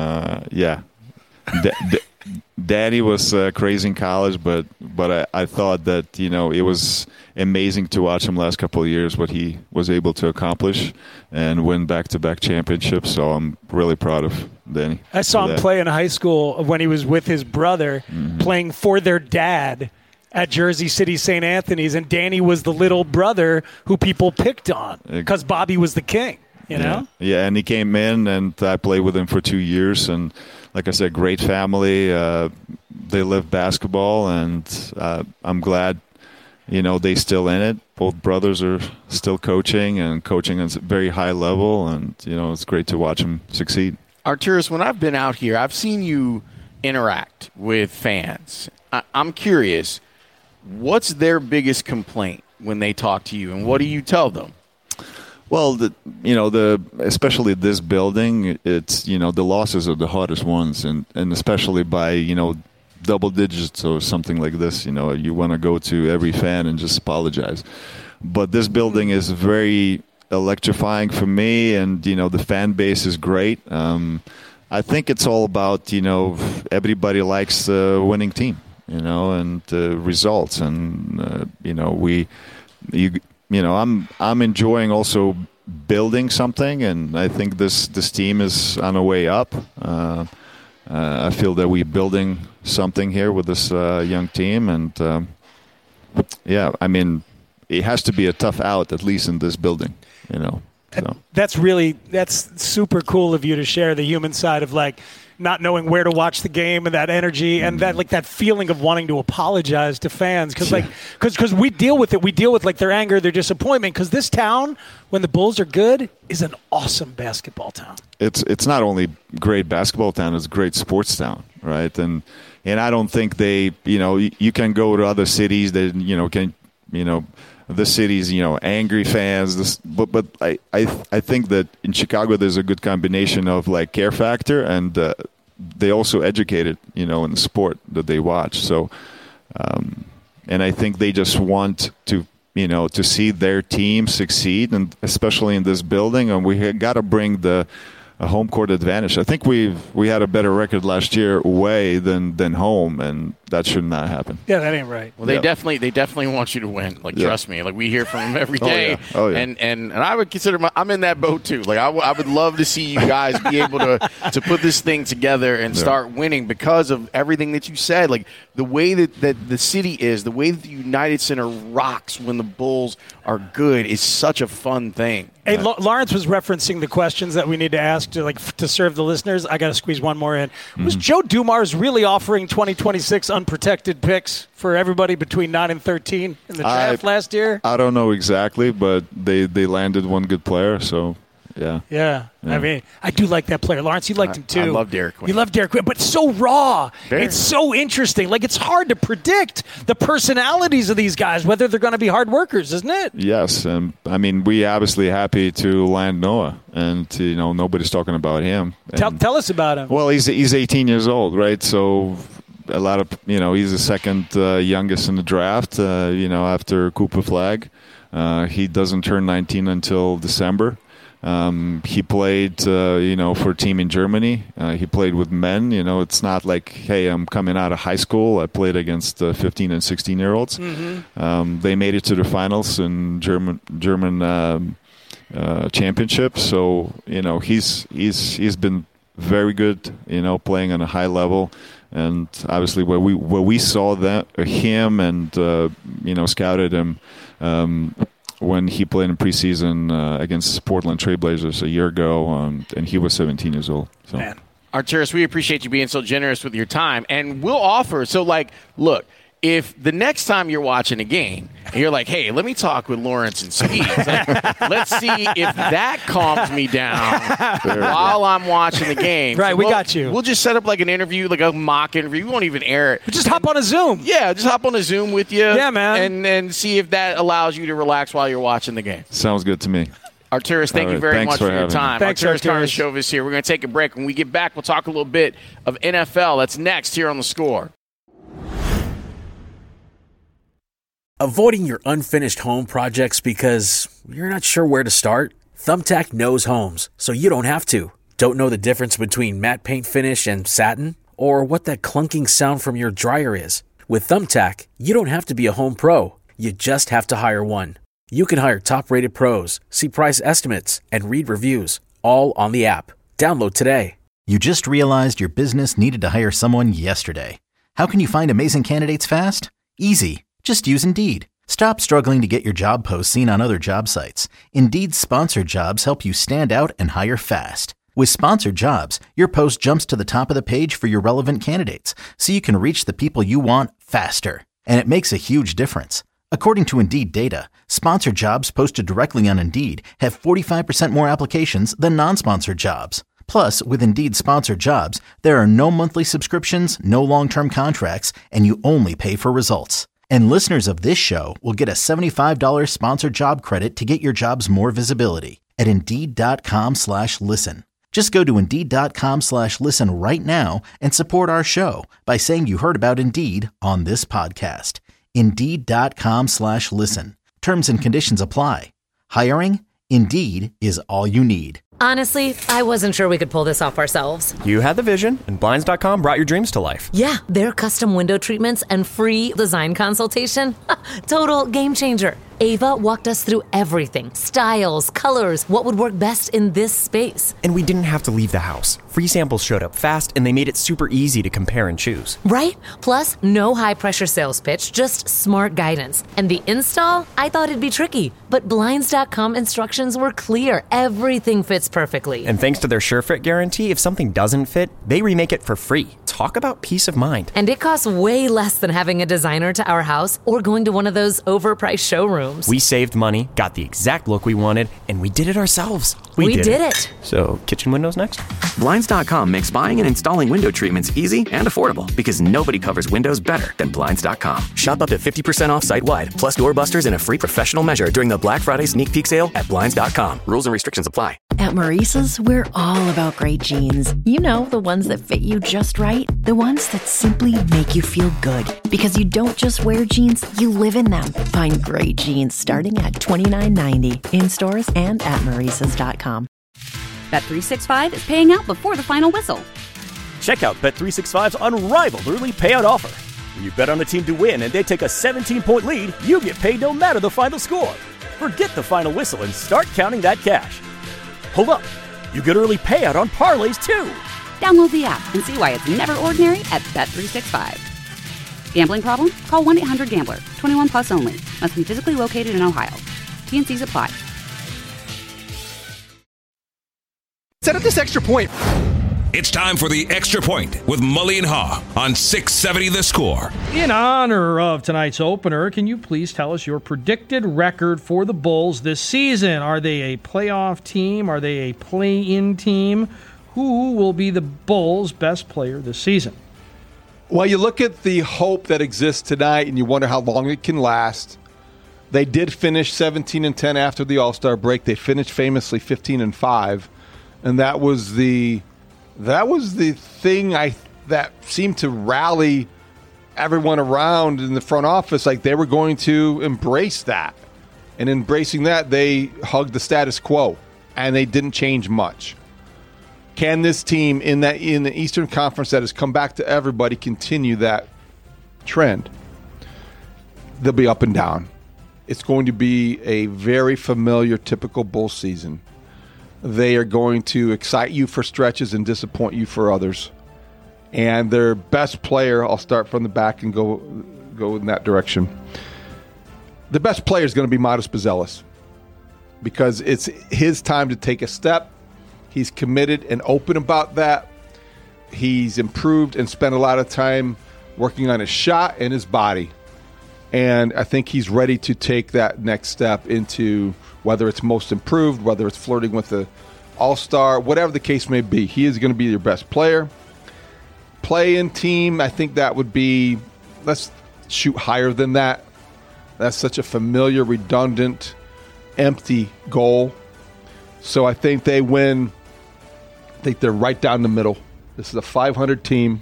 Danny was crazy in college, but I thought that it was amazing to watch him last couple of years what he was able to accomplish and win back-to-back championships. So I'm really proud of Danny. I saw him play in high school when he was with his brother playing for their dad at Jersey City St. Anthony's, and Danny was the little brother who people picked on because Bobby was the king. Yeah, and he came in, and I played with him for 2 years, and like I said, great family. They live basketball, and I'm glad, they still in it. Both brothers are still coaching at a very high level, and, it's great to watch them succeed. Arturas, when I've been out here, I've seen you interact with fans. I'm curious, what's their biggest complaint when they talk to you, and what do you tell them? Well, especially this building, it's, the losses are the hardest ones, and especially by, double digits or something like this, you want to go to every fan and just apologize. But this building is very electrifying for me, and, the fan base is great. I think it's all about, everybody likes the winning team, and results. And, I'm enjoying also building something, and I think this team is on a way up. I feel that we're building something here with this young team, and I mean, it has to be a tough out, at least in this building, So. That's super cool of you to share the human side of not knowing where to watch the game and that energy and that feeling of wanting to apologize to fans because we deal with it. We deal with their anger, their disappointment, because this town, when the Bulls are good, is an awesome basketball town. It's not only great basketball town, it's a great sports town, right? And I don't think they, you can go to other cities that the city's, angry fans. But I think that in Chicago there's a good combination of care factor, and they also educated, in the sport that they watch. So, and I think they just want to, to see their team succeed, and especially in this building. And we got to bring the home court advantage. I think we had a better record last year away than home, and that should not happen. Yeah, that ain't right. Well, they definitely want you to win. Trust me. We hear from them every day. Oh, yeah. And I would consider I'm in that boat too. I would love to see you guys be able to put this thing together and start winning because of everything that you said. The way that the city is, the way that the United Center rocks when the Bulls are good is such a fun thing. Hey, Lawrence was referencing the questions that we need to ask to serve the listeners. I got to squeeze one more in. Was Joe Dumars really offering 2026 unprotected picks for everybody between 9 and 13 in the draft last year? I don't know exactly, but they landed one good player, so yeah. Yeah. I mean, I do like that player. Lawrence, you liked him too. I love Derek Quinn. You love Derek Quinn, but so raw. It's so interesting. Like, it's hard to predict the personalities of these guys, whether they're going to be hard workers, isn't it? Yes, and I mean, we obviously happy to land Noah, and nobody's talking about him. Tell us about him. Well, he's 18 years old, right? So a lot of he's the second youngest in the draft. After Cooper Flagg, he doesn't turn 19 until December. He played, for a team in Germany. He played with men. It's not like, hey, I'm coming out of high school. I played against 15 and 16-year-olds. Mm-hmm. They made it to the finals in German championship. So he's been very good. Playing on a high level. And obviously, where we saw him and scouted him. When he played in preseason against Portland Trailblazers a year ago, and he was 17 years old. So. Man. Arturas, we appreciate you being so generous with your time. And we'll offer, look, if the next time you're watching a game and you're like, hey, let me talk with Lawrence and Speeds, let's see if that calms me down while I'm watching the game. Right, we got you. We'll just set up like an interview, like a mock interview. We won't even air it. Just hop on a Zoom. Yeah, just hop on a Zoom with you. Yeah, man. And see if that allows you to relax while you're watching the game. Sounds good to me. Arturas, thank you very much for your time. Thanks, Arturas Karnisovas here. We're going to take a break. When we get back, we'll talk a little bit of NFL. That's next here on The Score. Avoiding your unfinished home projects because you're not sure where to start? Thumbtack knows homes, so you don't have to. Don't know the difference between matte paint finish and satin? Or what that clunking sound from your dryer is? With Thumbtack, you don't have to be a home pro. You just have to hire one. You can hire top-rated pros, see price estimates, and read reviews, all on the app. Download today. You just realized your business needed to hire someone yesterday. How can you find amazing candidates fast? Easy. Just use Indeed. Stop struggling to get your job posts seen on other job sites. Indeed's sponsored jobs help you stand out and hire fast. With sponsored jobs, your post jumps to the top of the page for your relevant candidates, so you can reach the people you want faster. And it makes a huge difference. According to Indeed data, sponsored jobs posted directly on Indeed have 45% more applications than non-sponsored jobs. Plus, with Indeed sponsored jobs, there are no monthly subscriptions, no long-term contracts, and you only pay for results. And listeners of this show will get a $75 sponsored job credit to get your jobs more visibility at Indeed.com/listen. Just go to Indeed.com/listen right now and support our show by saying you heard about Indeed on this podcast. Indeed.com/listen. Terms and conditions apply. Hiring? Indeed is all you need. Honestly, I wasn't sure we could pull this off ourselves. You had the vision, and Blinds.com brought your dreams to life. Yeah, their custom window treatments and free design consultation. Total game changer. Ava walked us through everything. Styles, colors, what would work best in this space. And we didn't have to leave the house. Free samples showed up fast, and they made it super easy to compare and choose. Right? Plus, no high-pressure sales pitch, just smart guidance. And the install? I thought it'd be tricky, but Blinds.com instructions were clear. Everything fits perfectly. And thanks to their SureFit guarantee, if something doesn't fit, they remake it for free. Talk about peace of mind. And it costs way less than having a designer to our house or going to one of those overpriced showrooms. We saved money, got the exact look we wanted, and we did it ourselves. We did it. So, kitchen windows next? Blinds.com makes buying and installing window treatments easy and affordable because nobody covers windows better than Blinds.com. Shop up to 50% off site-wide, plus doorbusters and a free professional measure during the Black Friday sneak peek sale at Blinds.com. Rules and restrictions apply. At Maurice's, we're all about great jeans. You know, the ones that fit you just right. The ones that simply make you feel good. Because you don't just wear jeans, you live in them. Find great jeans starting at $29.90 in stores and at Maurice's.com. Bet365 is paying out before the final whistle. Check out Bet365's unrivaled early payout offer. When you bet on a team to win and they take a 17-point lead, you get paid no matter the final score. Forget the final whistle and start counting that cash. Hold up. You get early payout on parlays, too. Download the app and see why it's never ordinary at Bet365. Gambling problem? Call 1-800-GAMBLER. 21 plus only. Must be physically located in Ohio. T&Cs apply. Set up this extra point. It's time for the Extra Point with Mully and Haw on 670 The Score. In honor of tonight's opener, can you please tell us your predicted record for the Bulls this season? Are they a playoff team? Are they a play-in team? Who will be the Bulls' best player this season? Well, you look at the hope that exists tonight, and you wonder how long it can last. They did finish 17-10 after the All-Star break. They finished famously 15-5, and that was the thing that seemed to rally everyone around in the front office. Like they were going to embrace that, and embracing that, they hugged the status quo, and they didn't change much. Can this team in the Eastern Conference that has come back to everybody continue that trend? They'll be up and down. It's going to be a very familiar, typical Bulls season. They are going to excite you for stretches and disappoint you for others. And their best player, I'll start from the back and go in that direction. The best player is going to be Modest Buzelis because it's his time to take a step. He's committed and open about that. He's improved and spent a lot of time working on his shot and his body. And I think he's ready to take that next step into whether it's most improved, whether it's flirting with the All-Star, whatever the case may be. He is going to be your best player. Play-in team, I think that would be, let's shoot higher than that. That's such a familiar, redundant, empty goal. So I think they win. I think they're right down the middle. This is a 500 team,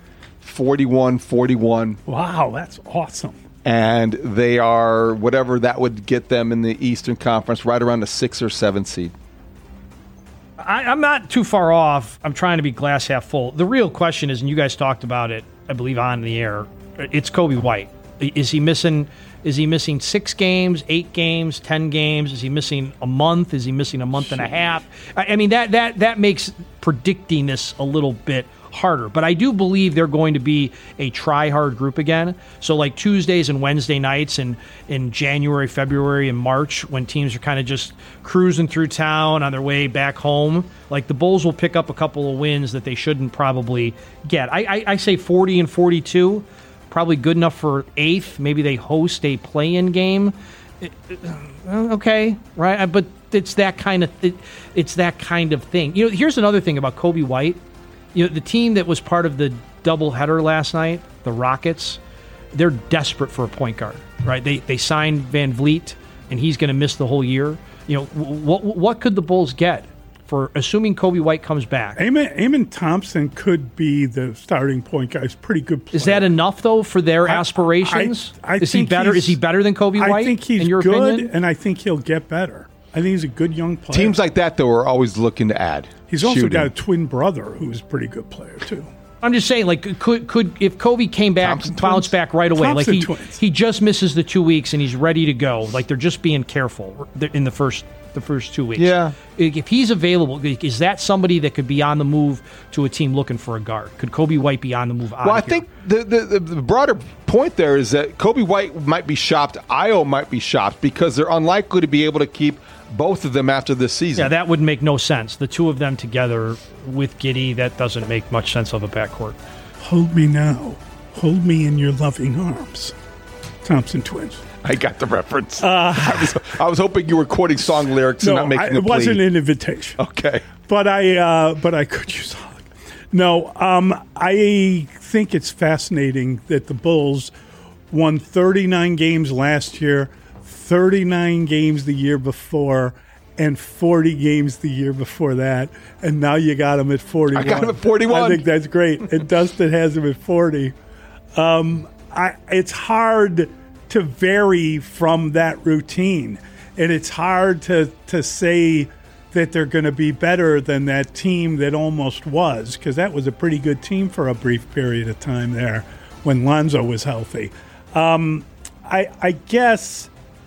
41-41. Wow, that's awesome. And they are, whatever that would get them in the Eastern Conference, right around the 6 or 7 seed. I'm not too far off. I'm trying to be glass half full. The real question is, and you guys talked about it, I believe, on the air, it's Coby White. Is he missing 6 games, 8 games, 10 games? Is he missing a month? Is he missing a month and a half? I mean, that makes predicting this a little bit harder. But I do believe they're going to be a try-hard group again. So like Tuesdays and Wednesday nights in January, February, and March, when teams are kind of just cruising through town on their way back home, like the Bulls will pick up a couple of wins that they shouldn't probably get. I say 40-42, probably good enough for 8th. Maybe they host a play-in game. Okay, right? But it's that kind of thing. You know, here's another thing about Coby White. You know, the team that was part of the doubleheader last night, the Rockets, they're desperate for a point guard, right? They signed Van Vliet, and he's going to miss the whole year. You know, what could the Bulls get for assuming Coby White comes back? Amen Thompson could be the starting point guy. He's a pretty good player. Is that enough though for their aspirations? Is he better? Is he better than Coby White? I think he's in your good, opinion? and I think he'll get better. I think he's a good young player. Teams like that, though, are always looking to add. He's also got a twin brother who's a pretty good player, too. I'm just saying, like, could if Coby came back, bounce back right away, like he just misses the 2 weeks and he's ready to go. Like they're just being careful in the first 2 weeks. Yeah. If he's available, is that somebody that could be on the move to a team looking for a guard? Could Coby White be on the move? Well, I think the broader point there is that Coby White might be shopped. Ayo might be shopped because they're unlikely to be able to keep both of them after this season. Yeah, that would make no sense. The two of them together with Giddey, that doesn't make much sense of a backcourt. Hold me now. Hold me in your loving arms. Thompson twins. I got the reference. I was hoping you were quoting song lyrics and not making a plea. It wasn't an invitation. Okay. But I could use all of it. No, I think it's fascinating that the Bulls won 39 games last year, 39 games the year before, and 40 games the year before that, and now you got them at 41. I got them at 41. I think that's great. And Dustin has them at 40. It's hard to vary from that routine, and it's hard to say that they're going to be better than that team that almost was, because that was a pretty good team for a brief period of time there when Lonzo was healthy. I guess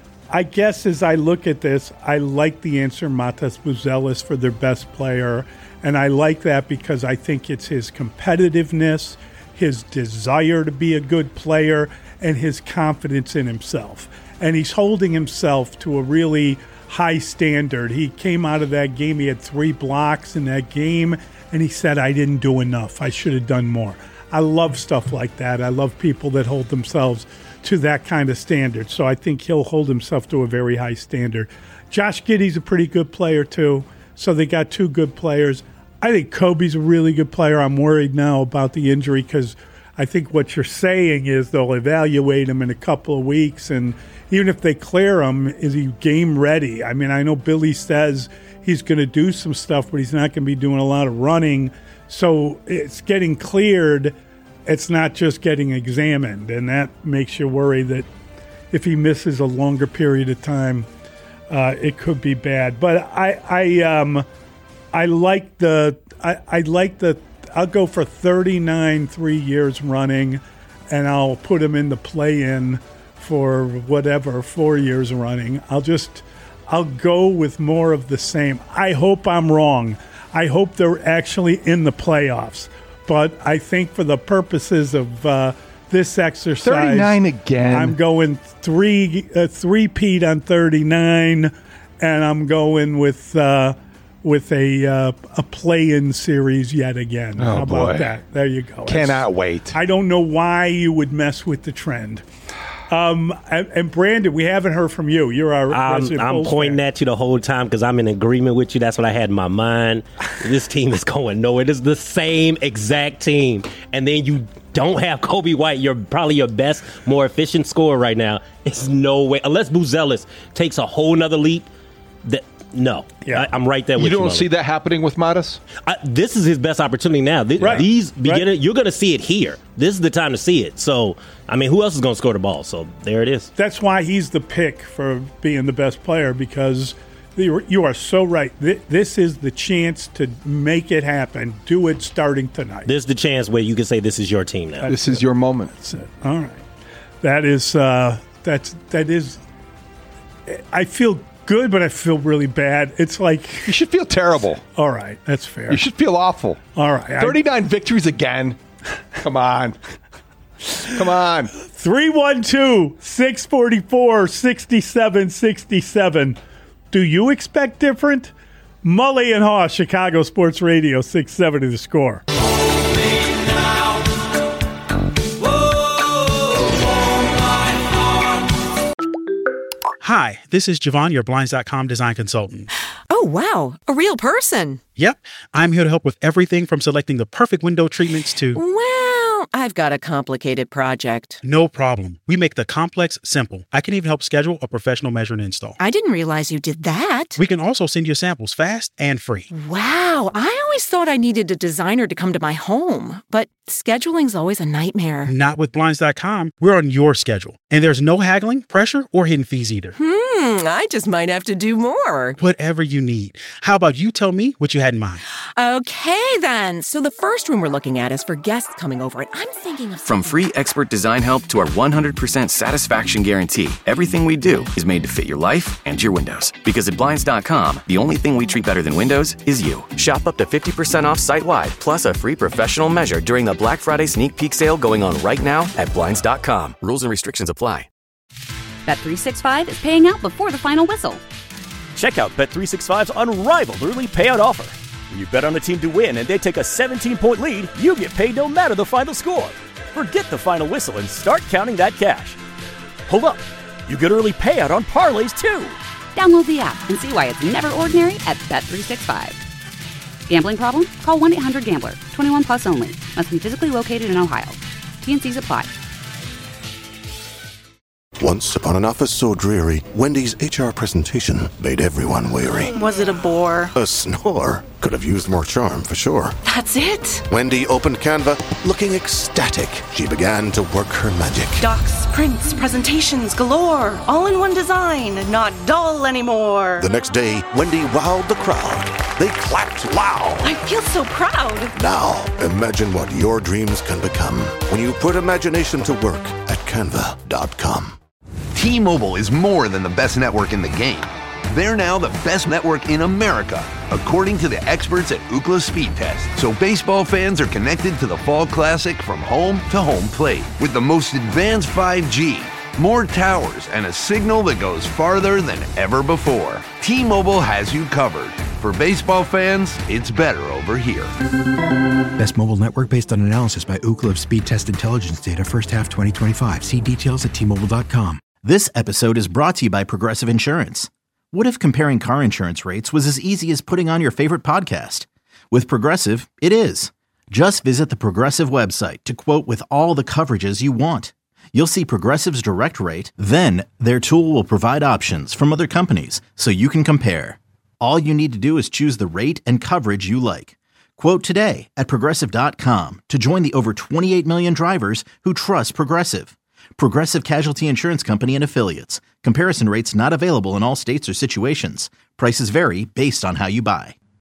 as I look at this, I like the answer Matas Buzelis for their best player, and I like that because I think it's his competitiveness, his desire to be a good player, and his confidence in himself. And he's holding himself to a really high standard. He came out of that game, he had 3 blocks in that game, and he said, I didn't do enough. I should have done more. I love stuff like that. I love people that hold themselves to that kind of standard. So I think he'll hold himself to a very high standard. Josh Giddey's a pretty good player, too. So they got two good players. I think Kobe's a really good player. I'm worried now about the injury because I think what you're saying is they'll evaluate him in a couple of weeks. And even if they clear him, is he game ready? I mean, I know Billy says he's going to do some stuff, but he's not going to be doing a lot of running. So it's getting cleared. It's not just getting examined. And that makes you worry that if he misses a longer period of time, it could be bad. But I like the I'll go for 39 3 years running, and I'll put him in the play-in for whatever 4 years running. I'll go with more of the same. I hope I'm wrong. I hope they're actually in the playoffs. But I think for the purposes of this exercise, 39 again. I'm going three-peat on 39, and I'm going with a play-in series yet again. Oh, How about boy. that? There you go. Cannot wait. I don't know why you would mess with the trend. And Brandon, we haven't heard from you. You're our resident I'm Bulls pointing fan. at you the whole time because I'm in agreement with you. That's what I had in my mind. This team is going nowhere. It is the same exact team. And then you don't have Kobe White. You're probably your best, more efficient scorer right now. It's no way. Unless Buzelis takes a whole nother leap. No. Yeah. I'm right there with you. You don't see that happening with Modest? This is his best opportunity now. These beginners, you're going to see it here. This is the time to see it. So, I mean, who else is going to score the ball? So, there it is. That's why he's the pick for being the best player, because you are so right. This is the chance to make it happen. Do it starting tonight. This is the chance where you can say this is your team now. This is your moment. That's it. All right. That is, I feel good, but I feel really bad. It's like you should feel terrible. All right, that's fair. You should feel awful. All right, 39 victories again. Come on. 312-644-6767. Do you expect different? Mully and Haw, Chicago Sports Radio, 670 The Score. Hi, this is Javon, your Blinds.com design consultant. Oh, wow. A real person. Yep. I'm here to help with everything from selecting the perfect window treatments to... Well, I've got a complicated project. No problem. We make the complex simple. I can even help schedule a professional measure and install. I didn't realize you did that. We can also send you samples fast and free. Wow. I always thought I needed a designer to come to my home, but scheduling's always a nightmare. Not with Blinds.com. We're on your schedule. And there's no haggling, pressure, or hidden fees either. I just might have to do more. Whatever you need. How about you tell me what you had in mind? Okay, then. So the first room we're looking at is for guests coming over, and I'm thinking of... From free expert design help to our 100% satisfaction guarantee, everything we do is made to fit your life and your windows. Because at Blinds.com, the only thing we treat better than windows is you. Shop up to 50% off site-wide, plus a free professional measure during the Black Friday sneak peek sale going on right now at Blinds.com. Rules and restrictions apply. Bet365 is paying out before the final whistle. Check out Bet365's unrivaled early payout offer. When you bet on a team to win and they take a 17-point lead, you get paid no matter the final score. Forget the final whistle and start counting that cash. Hold up. You get early payout on parlays, too. Download the app and see why it's never ordinary at Bet365. Gambling problem? Call 1-800-GAMBLER. 21 plus only. Must be physically located in Ohio. T&Cs apply. Once upon an office so dreary, Wendy's HR presentation made everyone weary. Was it a bore? A snore. Could have used more charm, for sure. That's it? Wendy opened Canva, looking ecstatic. She began to work her magic. Docs, prints, presentations galore. All in one design. Not dull anymore. The next day, Wendy wowed the crowd. They clapped loud. I feel so proud. Now, imagine what your dreams can become when you put imagination to work at Canva.com. T-Mobile is more than the best network in the game. They're now the best network in America, according to the experts at Ookla Speed Test. So baseball fans are connected to the Fall Classic from home to home plate with the most advanced 5G, more towers, and a signal that goes farther than ever before. T-Mobile has you covered. for baseball fans, it's better over here. Best mobile network based on analysis by Ookla of speed test intelligence data first half 2025. See details at T-Mobile.com. This episode is brought to you by Progressive Insurance. What if comparing car insurance rates was as easy as putting on your favorite podcast? With Progressive, it is. Just visit the Progressive website to quote with all the coverages you want. You'll see Progressive's direct rate, then their tool will provide options from other companies so you can compare. All you need to do is choose the rate and coverage you like. Quote today at Progressive.com to join the over 28 million drivers who trust Progressive. Progressive Casualty Insurance Company and Affiliates. Comparison rates not available in all states or situations. Prices vary based on how you buy.